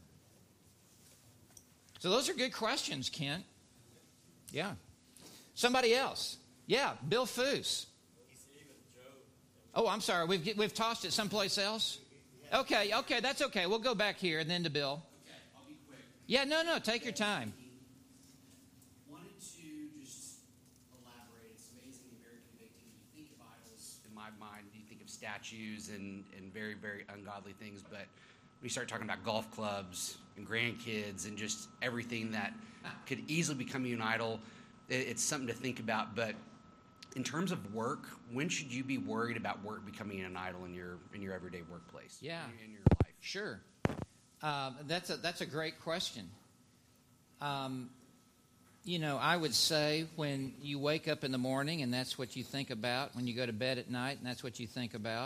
So those are good questions, Kent. Yeah. Somebody else. Yeah, Bill Foose. Oh, I'm sorry. We've tossed it someplace else? Okay, that's okay. We'll go back here and then to Bill. Okay, I'll be quick. Yeah, no, take your time. Wanted to just elaborate. It's amazing and very convicting. You think of idols, in my mind, you think of statues and very, very ungodly things, but when you start talking about golf clubs and grandkids and just everything that could easily become you an idol, it's something to think about. But in terms of work, when should you be worried about work becoming an idol in your everyday workplace? Yeah. In your life? Sure. That's a great question. I would say when you wake up in the morning and that's what you think about, when you go to bed at night and that's what you think about,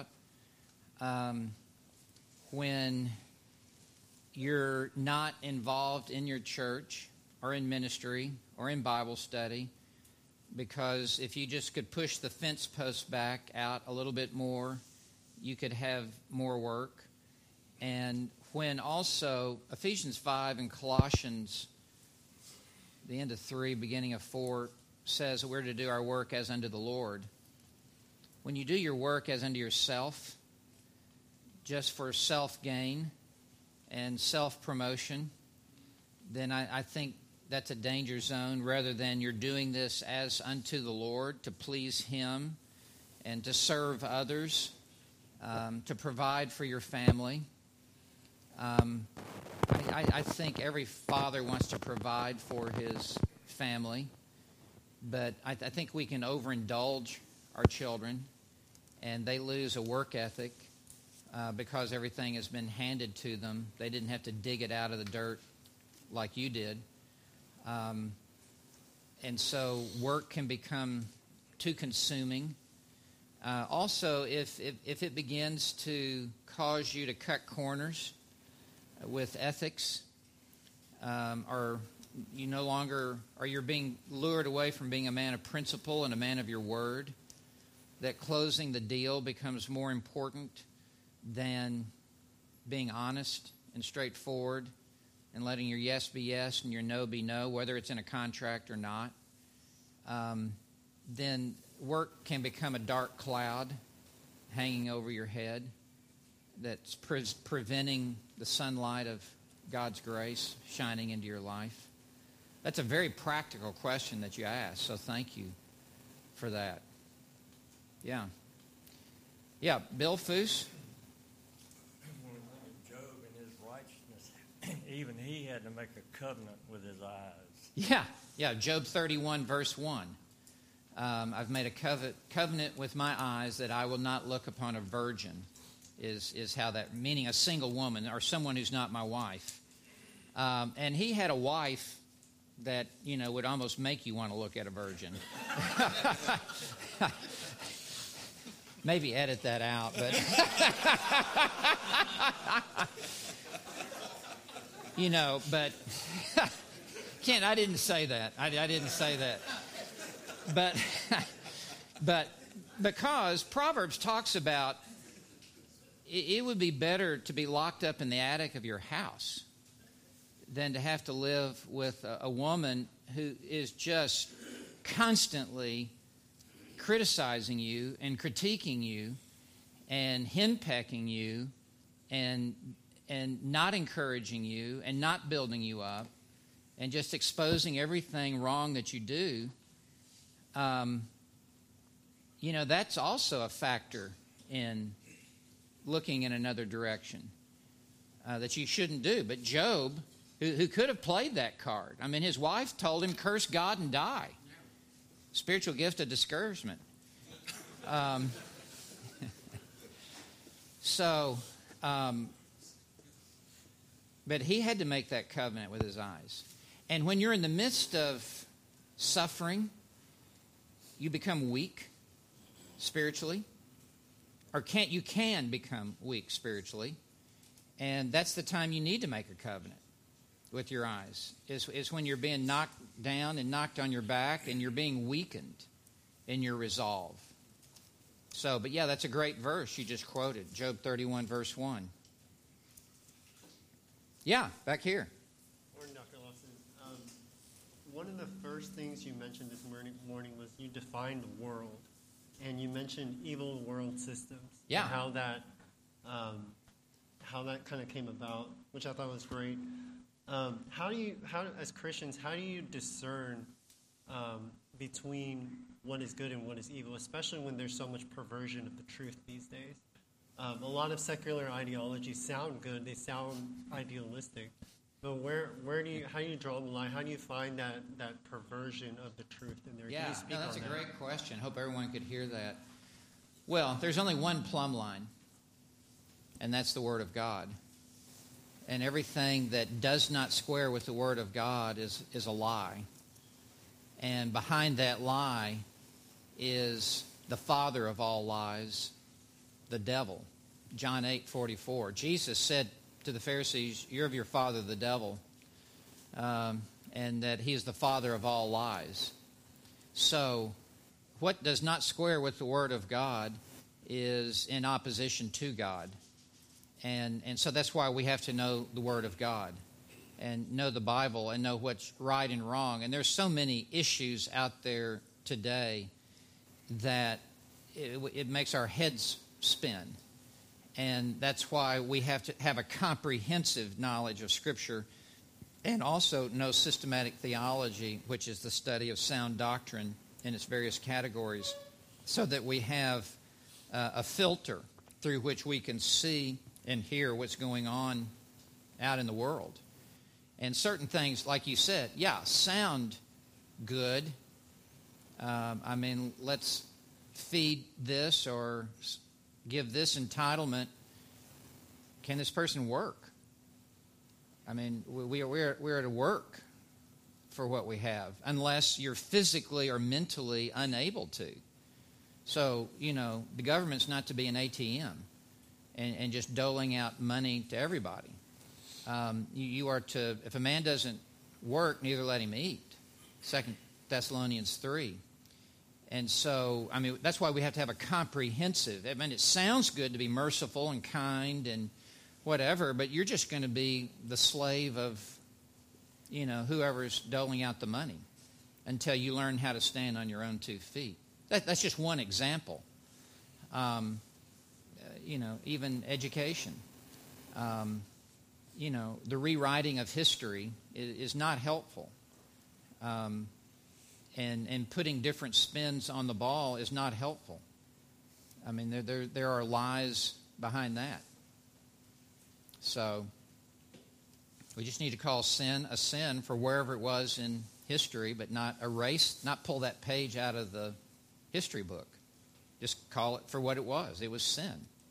when you're not involved in your church or in ministry or in Bible study, because if you just could push the fence post back out a little bit more, you could have more work. And when also Ephesians 5 and Colossians the end of 3, beginning of 4, says that we're to do our work as unto the Lord. When you do your work as unto yourself, just for self-gain and self-promotion, then I think that's a danger zone, rather than you're doing this as unto the Lord, to please Him and to serve others, to provide for your family. I think every father wants to provide for his family, but I think we can overindulge our children, and they lose a work ethic because everything has been handed to them. They didn't have to dig it out of the dirt like you did. And so work can become too consuming. Also, if it begins to cause you to cut corners with ethics, or you no longer, or you're being lured away from being a man of principle and a man of your word, that closing the deal becomes more important than being honest and straightforward and letting your yes be yes and your no be no, whether it's in a contract or not, then work can become a dark cloud hanging over your head that's preventing the sunlight of God's grace shining into your life. That's a very practical question that you asked, so thank you for that. Yeah. Yeah, Bill Foose? When we look at Job and his righteousness, even he had to make a covenant with his eyes. Yeah, Job 31, verse 1. I've made a covenant with my eyes that I will not look upon a virgin, is how that, meaning a single woman or someone who's not my wife. And he had a wife that, would almost make you want to look at a virgin. Maybe edit that out, but but Kent, I didn't say that. I didn't say that. But because Proverbs talks about it would be better to be locked up in the attic of your house than to have to live with a woman who is just constantly criticizing you and critiquing you and henpecking you and not encouraging you and not building you up and just exposing everything wrong that you do. That's also a factor in looking in another direction that you shouldn't do. But Job, who could have played that card, his wife told him, curse God and die. Spiritual gift of discouragement. But he had to make that covenant with his eyes. And when you're in the midst of suffering, you become weak spiritually, or you can become weak spiritually, and that's the time you need to make a covenant with your eyes, is when you're being knocked down and knocked on your back and you're being weakened in your resolve. So, but yeah, that's a great verse you just quoted, Job 31, verse 1. Yeah, back here. Morning, Dr. Lawson. One of the first things you mentioned this morning was you defined the world, and you mentioned evil world systems. Yeah. And how that kind of came about, which I thought was great. As Christians, how do you discern between what is good and what is evil, especially when there's so much perversion of the truth these days? A lot of secular ideologies sound good; they sound idealistic. But how do you draw the line? How do you find that perversion of the truth in there? Yeah, that's a great question. Hope everyone could hear that. Well, there's only one plumb line, and that's the Word of God. And everything that does not square with the Word of God is a lie. And behind that lie is the father of all lies, the devil. John 8:44. Jesus said to the Pharisees, "You're of your father, the devil," and that he is the father of all lies. So what does not square with the Word of God is in opposition to God. And so that's why we have to know the Word of God. and know the Bible and know what's right and wrong. And there's so many issues out there today that it makes our heads spin. And that's why we have to have a comprehensive knowledge of Scripture and also know systematic theology, which is the study of sound doctrine in its various categories, so that we have a filter through which we can see and hear what's going on out in the world. And certain things, like you said, sound good. Let's feed this or give this entitlement. Can this person work? We're to work for what we have, unless you're physically or mentally unable to. So, the government's not to be an ATM and just doling out money to everybody. You are to, if a man doesn't work, neither let him eat. 2 Thessalonians 3. And so, that's why we have to have a comprehensive. It sounds good to be merciful and kind and whatever, but you're just going to be the slave of, whoever's doling out the money until you learn how to stand on your own 2 feet. That's just one example. Even education. The rewriting of history is not helpful. And putting different spins on the ball is not helpful. There are lies behind that. So we just need to call sin a sin for wherever it was in history, but not erase, not pull that page out of the history book. Just call it for what it was. It was sin.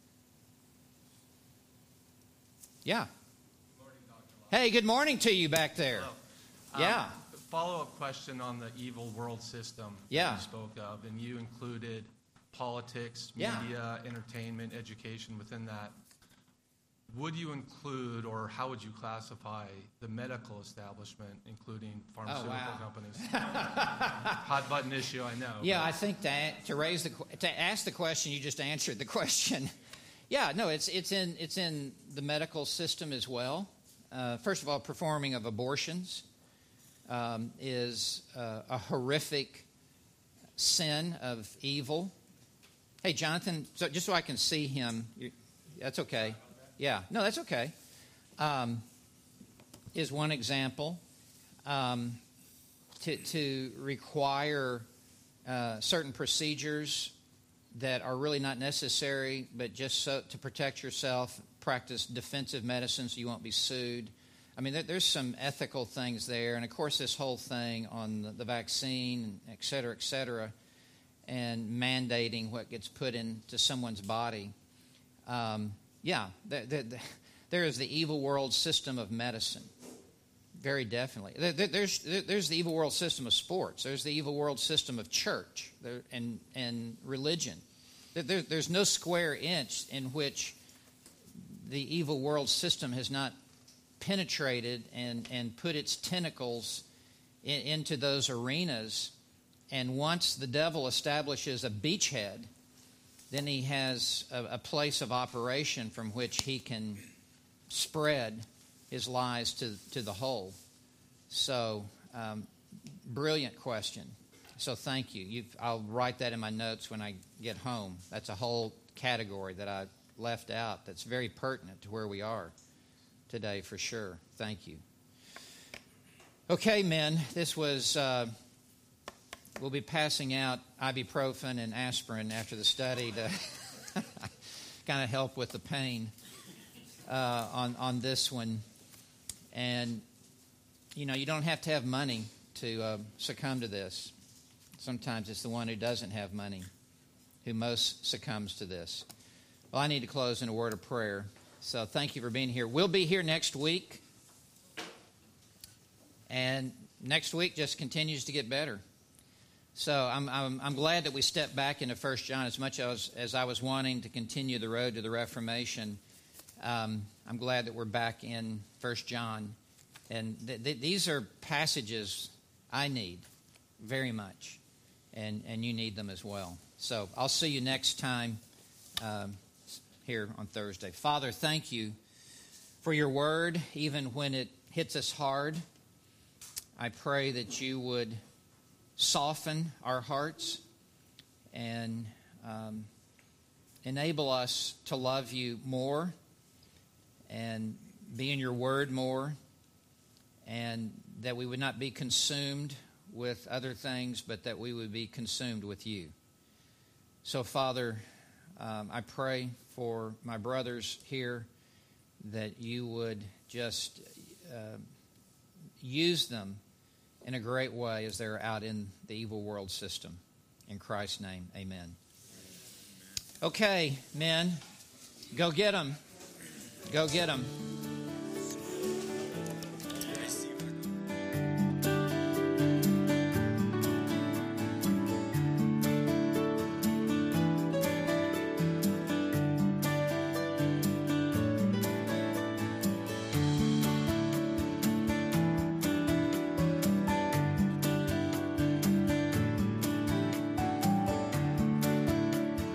Yeah. Good morning, Dr. Locke. Hey, good morning to you back there. Hello. Follow-up question on the evil world system that you spoke of, and you included politics, media, entertainment, education within that. Would you include, or how would you classify the medical establishment, including pharmaceutical companies? Hot button issue, I know. Yeah, I think that to ask the question, you just answered the question. It's in the medical system as well. First of all, performing of abortions is a horrific sin of evil. Hey, Jonathan, just so I can see him, that's okay. Yeah, no, that's okay. Is one example. To require certain procedures that are really not necessary, but just so to protect yourself, practice defensive medicine so you won't be sued. There's some ethical things there. And, of course, this whole thing on the vaccine, et cetera, and mandating what gets put into someone's body. There is the evil world system of medicine, very definitely. There's the evil world system of sports. There's the evil world system of church and religion. There's no square inch in which the evil world system has not penetrated and put its tentacles into those arenas. And once the devil establishes a beachhead, then he has a place of operation from which he can spread his lies to the whole. So, brilliant question. So thank you. I'll write that in my notes when I get home. That's a whole category that I left out that's very pertinent to where we are today for sure. Thank you. Okay, men, this was... We'll be passing out ibuprofen and aspirin after the study to kind of help with the pain on this one. And, you don't have to have money to succumb to this. Sometimes it's the one who doesn't have money who most succumbs to this. Well, I need to close in a word of prayer. So thank you for being here. We'll be here next week. And next week just continues to get better. So I'm glad that we stepped back into 1 John as much as I was wanting to continue the road to the Reformation. I'm glad that we're back in 1 John. And these are passages I need very much, and you need them as well. So I'll see you next time here on Thursday. Father, thank you for your word, even when it hits us hard. I pray that you would soften our hearts and enable us to love you more and be in your word more, and that we would not be consumed with other things, but that we would be consumed with you. So, Father, I pray for my brothers here that you would just use them in a great way as they're out in the evil world system. In Christ's name, amen. Okay, men, go get them. Go get them.